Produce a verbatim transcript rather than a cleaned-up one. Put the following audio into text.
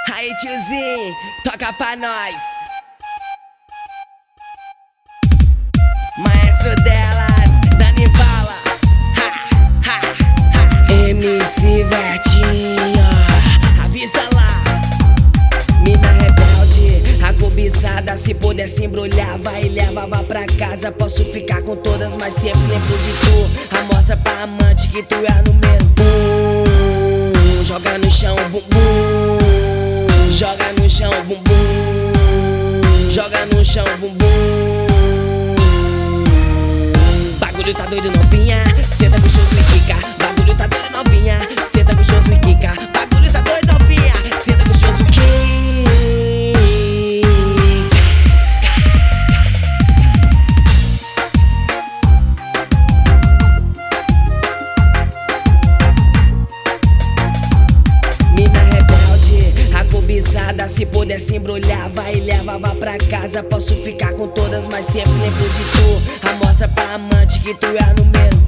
Aí tiozinho, toca pra nós. Maestro delas, Dani Bala. Ha, ha, ha. M C Vertinho, avisa lá. Mina rebelde, a cobiçada. Se pudesse embrulhar, vai e levava pra casa. Posso ficar com todas, mas sempre lembro de tu. Amostra pra amante que tu é número um. Joga no chão, bum bum. Joga no chão, bum bum. Joga no chão, bum bum. Bagulho tá doido, novinha. Senta gostoso e quica. Bagulho tá doido, novinha. Senta gostoso e quica. Bagulho tá doido, novinha. Senta gostoso e quica. Se pudesse embrulhar, vai e levava pra casa. Posso ficar com todas, mas sempre lembro de tu. Amostra pra amante que tu é número